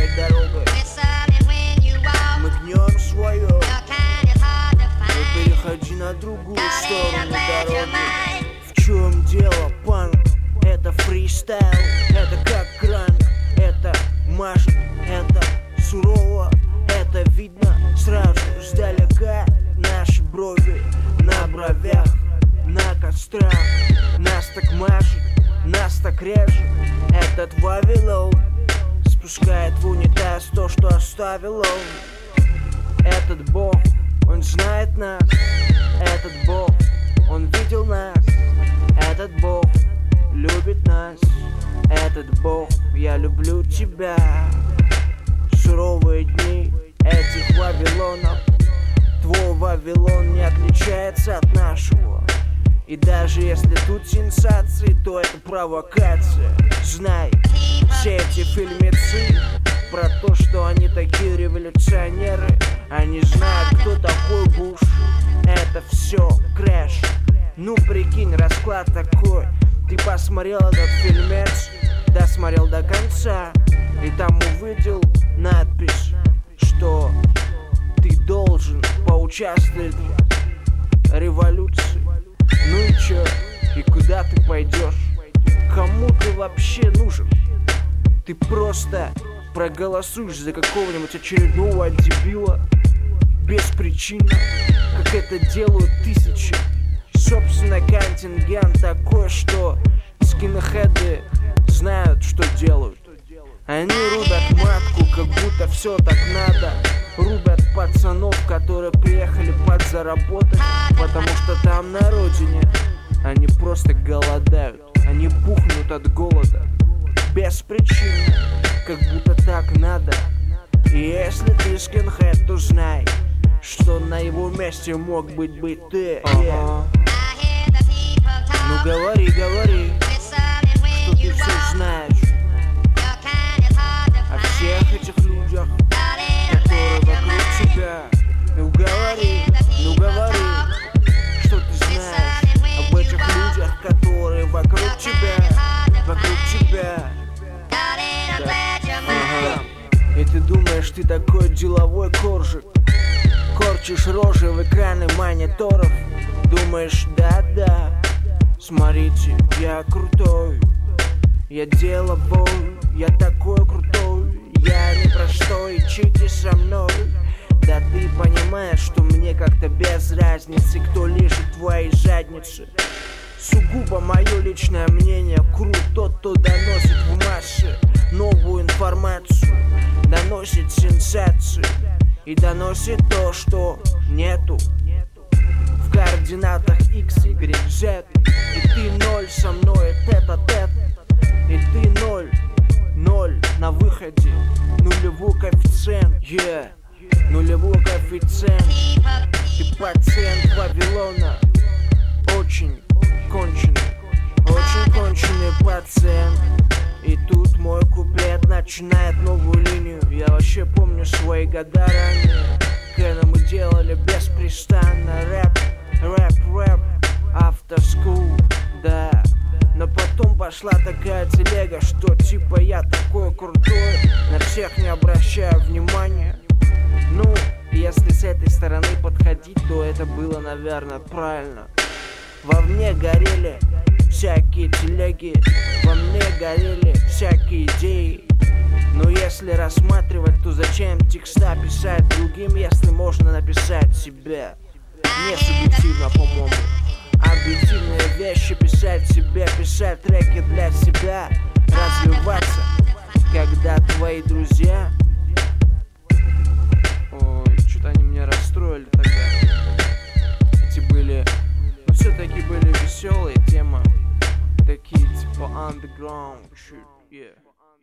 своей дорогой. Мы гнем свое, но переходи на другую сторону дороги. В чем дело, панк? Это фристайл, это как кранк, это машет, это сурово, это видно сразу сдалека. Наши брови на бровях, на кострах. Нас так машет, нас так режет. Этот Вавилон спускает в унитаз то, что оставил он. Этот Бог, он знает нас. Этот Бог, он видел нас. Этот Бог любит нас. Этот Бог, я люблю тебя. Суровые дни этих Вавилонов. Твой Вавилон не отличается от нашего. И даже если тут сенсации, то это провокация. Знай, все эти фильмецы про то, что они такие революционеры, они знают, кто такой Буш. Это все крэш. Ну прикинь, расклад такой. Ты посмотрел этот фильмец, досмотрел до конца, и там увидел надпись, что ты должен поучаствовать в революции. Ну и чё? И куда ты пойдешь? Кому ты вообще нужен? Ты просто проголосуешь за какого-нибудь очередного дебила без причины, как это делают тысячи. Собственно, контингент такой, что скинхеды знают, что делают. Они рубят матку, как будто все так надо. Рубят пацанов, которые приехали подзаработать, потому что там на родине они просто голодают. Они пухнут от голода без причины, как будто так надо. И если ты скинхед, то знай, что на его месте мог быть ты. Ну говори, говори, что ты все знаешь о всех этих людях, которые вокруг тебя. Ну говори, что ты знаешь об этих людях, которые вокруг тебя, Да. И ты думаешь, ты такой деловой коржик, корчишь рожи в экраны мониторов. Думаешь, да, смотрите, я крутой, я деловой, я такой крутой, я не простой, чики со мной. Да ты понимаешь, что мне как-то без разницы, кто лежит твоей задницы. Сугубо мое личное мнение, крут тот, кто доносит в массы новую информацию, доносит сенсации и доносит то, что нету в координатах X, Y, Z. И ты ноль со мной, тет-а-тет. И ты ноль на выходе. Нулевой коэффициент, нулевой коэффициент. Ты пациент Вавилона. Очень конченый пациент. И тут мой куплет начинает новую линию. Я вообще помню свои года ранее, когда мы делали беспрестанно рэп, after school, да. Но потом пошла такая телега, что типа я такой крутой, на всех не обращаю внимания. Ну, если с этой стороны подходить, то это было, наверное, правильно. Во мне горели всякие телеги, во мне горели всякие идеи. Но если рассматривать, то зачем текста писать другим, если можно написать себе? Не субъективно, по-моему. Объективные вещи писать себе, писать треки для себя, развиваться, когда твои друзья... Ой, что-то они меня расстроили тогда. Эти были... Ну, все-таки были веселые темы, такие типа underground shit, yeah.